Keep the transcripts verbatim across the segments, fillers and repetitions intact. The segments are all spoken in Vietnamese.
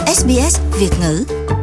ét bê ét Việt ngữ.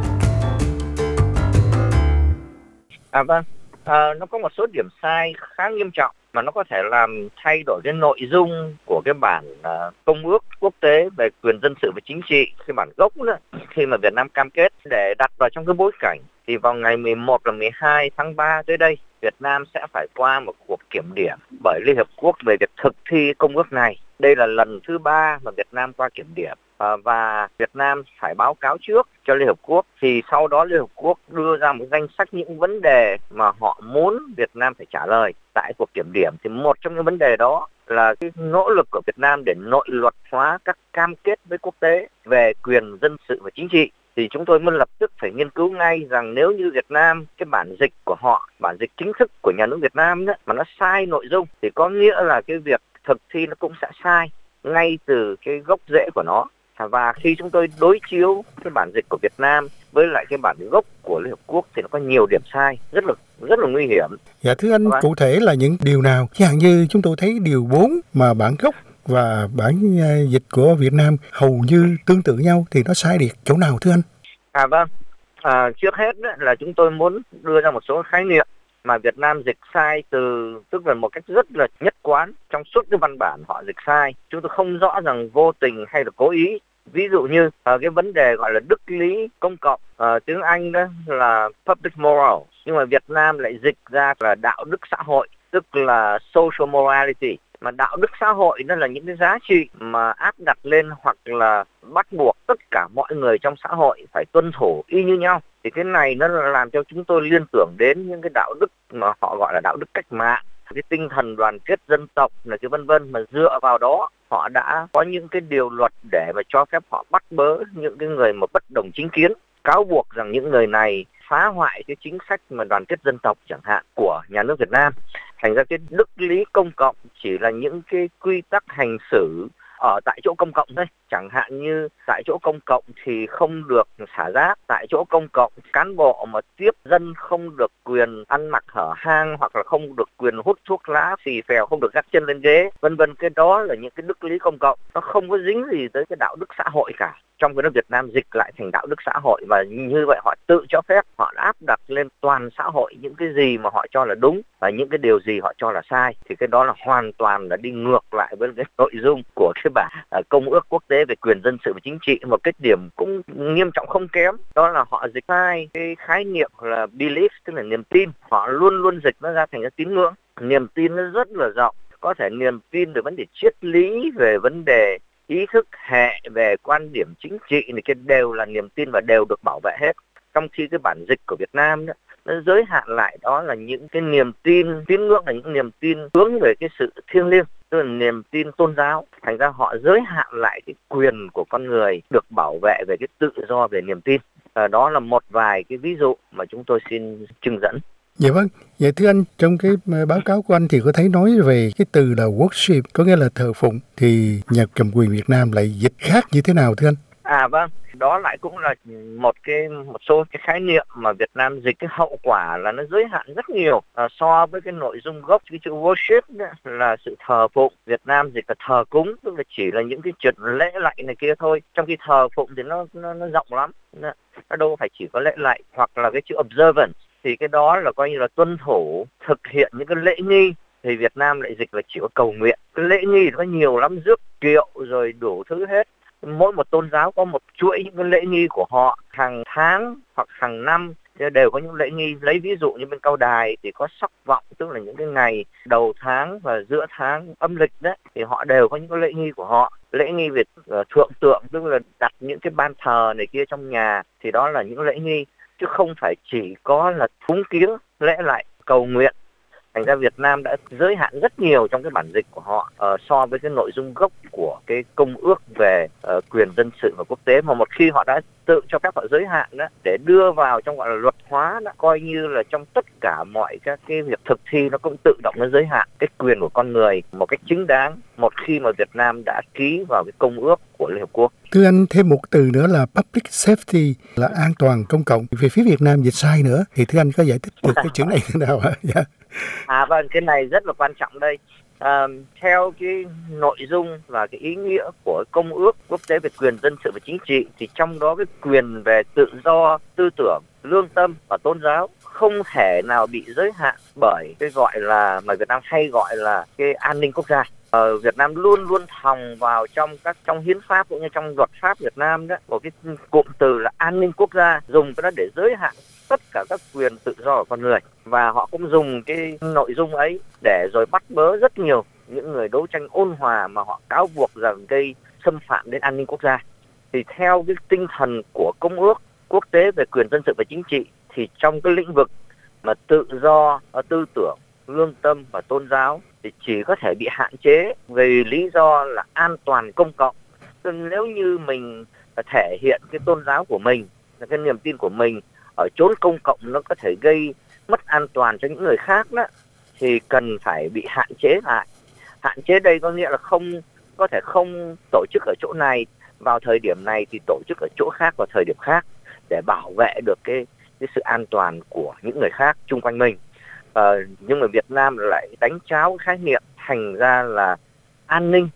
À vâng, à, nó có một số điểm sai khá nghiêm trọng mà nó có thể làm thay đổi cái nội dung của cái bản à, công ước quốc tế về quyền dân sự và chính trị, cái bản gốc đó, khi mà Việt Nam cam kết để đặt vào trong cái bối cảnh thì vào ngày mười một và mười hai tháng ba tới đây, Việt Nam sẽ phải qua một cuộc kiểm điểm bởi Liên Hợp Quốc về việc thực thi công ước này. Đây là lần thứ ba mà Việt Nam qua kiểm điểm à, và Việt Nam phải báo cáo trước cho Liên Hợp Quốc. Thì sau đó Liên Hợp Quốc đưa ra một danh sách những vấn đề mà họ muốn Việt Nam phải trả lời tại cuộc kiểm điểm. Thì một trong những vấn đề đó là cái nỗ lực của Việt Nam để nội luật hóa các cam kết với quốc tế về quyền dân sự và chính trị. Thì chúng tôi muốn lập tức phải nghiên cứu ngay rằng nếu như Việt Nam, cái bản dịch của họ, bản dịch chính thức của nhà nước Việt Nam đó, mà nó sai nội dung thì có nghĩa là cái việc thực thi nó cũng sẽ sai ngay từ cái gốc rễ của nó. Và khi chúng tôi đối chiếu cái bản dịch của Việt Nam với lại cái bản gốc của Liên Hợp Quốc thì nó có nhiều điểm sai, rất là rất là nguy hiểm. Dạ thưa anh, cụ thể là những điều nào? Chẳng hạn như chúng tôi thấy điều bốn mà bản gốc và bản dịch của Việt Nam hầu như tương tự nhau thì nó sai đi chỗ nào thưa anh? À vâng, à, trước hết là chúng tôi muốn đưa ra một số khái niệm mà Việt Nam dịch sai từ, tức là một cách rất là nhất quán trong suốt cái văn bản họ dịch sai. Chúng tôi không rõ rằng vô tình hay là cố ý. Ví dụ như uh, cái vấn đề gọi là đức lý công cộng, uh, tiếng Anh đó là public moral, nhưng mà Việt Nam lại dịch ra là đạo đức xã hội, tức là social morality. Mà đạo đức xã hội nó là những cái giá trị mà áp đặt lên hoặc là bắt buộc tất cả mọi người trong xã hội phải tuân thủ y như nhau. Thì cái này nó làm cho chúng tôi liên tưởng đến những cái đạo đức mà họ gọi là đạo đức cách mạng, cái tinh thần đoàn kết dân tộc là cái vân vân, mà dựa vào đó họ đã có những cái điều luật để mà cho phép họ bắt bớ những cái người mà bất đồng chính kiến, cáo buộc rằng những người này phá hoại cái chính sách mà đoàn kết dân tộc chẳng hạn của nhà nước Việt Nam. Thành ra cái đức lý công cộng chỉ là những cái quy tắc hành xử ở tại chỗ công cộng thôi. Chẳng hạn như tại chỗ công cộng thì không được xả rác, tại chỗ công cộng cán bộ mà tiếp dân không được quyền ăn mặc hở hang hoặc là không được quyền hút thuốc lá phì phèo, không được gác chân lên ghế, vân vân. Cái đó là những cái đức lý công cộng, nó không có dính gì tới cái đạo đức xã hội cả. Trong cái nước Việt Nam dịch lại thành đạo đức xã hội, và như vậy họ tự cho phép, họ áp đặt lên toàn xã hội những cái gì mà họ cho là đúng và những cái điều gì họ cho là sai. Thì cái đó là hoàn toàn là đi ngược lại với cái nội dung của cái bản uh, công ước quốc tế về quyền dân sự và chính trị. Một cái điểm cũng nghiêm trọng không kém đó là họ dịch sai cái khái niệm là belief, tức là niềm tin. Họ luôn luôn dịch nó ra thành cái tín ngưỡng. Niềm tin nó rất là rộng, có thể niềm tin về vấn đề triết lý, về vấn đề ý thức hệ, về quan điểm chính trị này kia đều là niềm tin và đều được bảo vệ hết. Trong khi cái bản dịch của Việt Nam đó, nó giới hạn lại đó là những cái niềm tin, tín ngưỡng là những niềm tin hướng về cái sự thiêng liêng, tức là niềm tin tôn giáo. Thành ra họ giới hạn lại cái quyền của con người được bảo vệ về cái tự do về niềm tin. À, đó là một vài cái ví dụ mà chúng tôi xin trưng dẫn. Dạ vâng, vậy thưa anh, trong cái báo cáo của anh thì có thấy nói về cái từ là worship, có nghĩa là thờ phụng, thì nhà cầm quyền Việt Nam lại dịch khác như thế nào thưa anh? À vâng, đó lại cũng là một cái một số cái khái niệm mà Việt Nam dịch, cái hậu quả là nó giới hạn rất nhiều à, so với cái nội dung gốc. Cái chữ worship đó là sự thờ phụng, Việt Nam dịch là thờ cúng, tức là chỉ là những cái chuyện lễ lạy này kia thôi. Trong khi thờ phụng thì nó nó, nó rộng lắm, nó, nó đâu phải chỉ có lễ lạy. Hoặc là cái chữ observance thì cái đó là coi như là tuân thủ, thực hiện những cái lễ nghi. Thì Việt Nam lại dịch là chỉ có cầu nguyện. Cái lễ nghi nó có nhiều lắm, rước kiệu rồi đủ thứ hết. Mỗi một tôn giáo có một chuỗi những cái lễ nghi của họ, hàng tháng hoặc hàng năm đều có những lễ nghi. Lấy ví dụ như bên Cao Đài thì có sóc vọng, tức là những cái ngày đầu tháng và giữa tháng âm lịch đấy, thì họ đều có những cái lễ nghi của họ. Lễ nghi về uh, thượng tượng, tức là đặt những cái ban thờ này kia trong nhà, thì đó là những lễ nghi, chứ không phải chỉ có là cúng kiến, lễ lại, cầu nguyện. Thành ra Việt Nam đã giới hạn rất nhiều trong cái bản dịch của họ uh, so với cái nội dung gốc của cái công ước về uh, quyền dân sự và quốc tế. Mà một khi họ đã tự cho phép họ giới hạn đó, để đưa vào trong gọi là luật hóa, đó, coi như là trong tất cả mọi các cái việc thực thi nó cũng tự động nó giới hạn cái quyền của con người một cách chính đáng một khi mà Việt Nam đã ký vào cái công ước của Liên Hợp Quốc. Thưa anh, thêm một từ nữa là public safety, là an toàn công cộng. Về phía Việt Nam dịch sai nữa, thì thưa anh có giải thích được cái chữ này thế nào ạ? Yeah. À vâng, cái này rất là quan trọng đây. À, theo cái nội dung và cái ý nghĩa của Công ước Quốc tế về quyền dân sự và chính trị thì trong đó cái quyền về tự do tư tưởng, lương tâm và tôn giáo không thể nào bị giới hạn bởi cái gọi là mà Việt Nam hay gọi là cái an ninh quốc gia. Ờ, Việt Nam luôn luôn thòng vào trong các trong hiến pháp cũng như trong luật pháp Việt Nam đó một cái cụm từ là an ninh quốc gia, dùng cái đó để giới hạn tất cả các quyền tự do của con người, và họ cũng dùng cái nội dung ấy để rồi bắt bớ rất nhiều những người đấu tranh ôn hòa mà họ cáo buộc rằng gây xâm phạm đến an ninh quốc gia. Thì theo cái tinh thần của Công ước Quốc tế về quyền dân sự và chính trị thì trong cái lĩnh vực mà tự do tư tưởng, lương tâm và tôn giáo thì chỉ có thể bị hạn chế vì lý do là an toàn công cộng. Nếu như mình thể hiện cái tôn giáo của mình, cái niềm tin của mình ở chốn công cộng nó có thể gây mất an toàn cho những người khác đó, thì cần phải bị hạn chế lại. Hạn chế đây có nghĩa là không có thể không tổ chức ở chỗ này vào thời điểm này thì tổ chức ở chỗ khác vào thời điểm khác để bảo vệ được cái, cái sự an toàn của những người khác chung quanh mình. À, nhưng mà Việt Nam lại đánh tráo khái niệm thành ra là an ninh,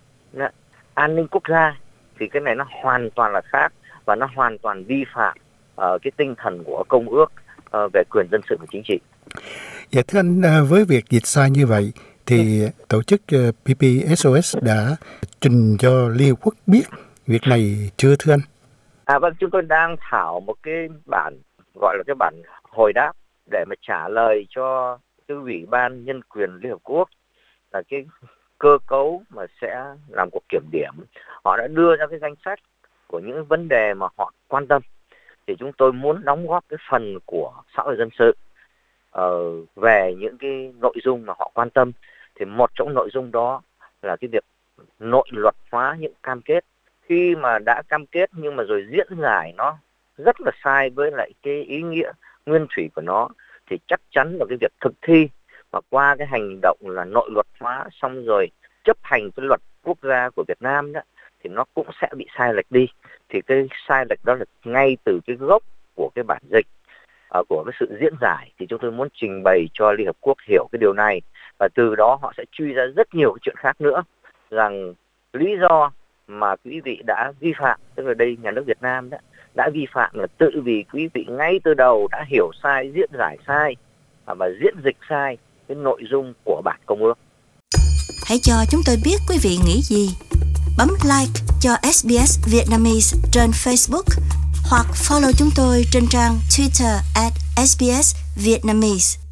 an ninh quốc gia, thì cái này nó hoàn toàn là khác và nó hoàn toàn vi phạm uh, cái tinh thần của Công ước uh, về quyền dân sự và chính trị. Dạ thưa anh, với việc dịch sai như vậy thì tổ chức pê pê ét o ét đã trình cho Liên Hợp Quốc biết việc này chưa thưa anh? À vâng, chúng tôi đang thảo một cái bản gọi là cái bản hồi đáp để mà trả lời cho cái Ủy ban Nhân quyền Liên Hợp Quốc, là cái cơ cấu mà sẽ làm cuộc kiểm điểm. Họ đã đưa ra cái danh sách của những vấn đề mà họ quan tâm, thì chúng tôi muốn đóng góp cái phần của xã hội dân sự uh, về những cái nội dung mà họ quan tâm. Thì một trong nội dung đó là cái việc nội luật hóa những cam kết. Khi mà đã cam kết nhưng mà rồi diễn giải nó rất là sai với lại cái ý nghĩa nguyên thủy của nó, thì chắc chắn là cái việc thực thi mà qua cái hành động là nội luật hóa xong rồi chấp hành cái luật quốc gia của Việt Nam đó, thì nó cũng sẽ bị sai lệch đi. Thì cái sai lệch đó là ngay từ cái gốc của cái bản dịch, uh, của cái sự diễn giải, thì chúng tôi muốn trình bày cho Liên Hợp Quốc hiểu cái điều này, và từ đó họ sẽ truy ra rất nhiều cái chuyện khác nữa, rằng lý do mà quý vị đã vi phạm, tức là đây nhà nước Việt Nam đó, đã vi phạm là tự vì quý vị ngay từ đầu đã hiểu sai, diễn giải sai và diễn dịch sai cái nội dung của bản công ước. Hãy cho chúng tôi biết quý vị nghĩ gì. Bấm like cho ét bê ét Vietnamese trên Facebook hoặc follow chúng tôi trên trang Twitter at ét bê ét Vietnamese.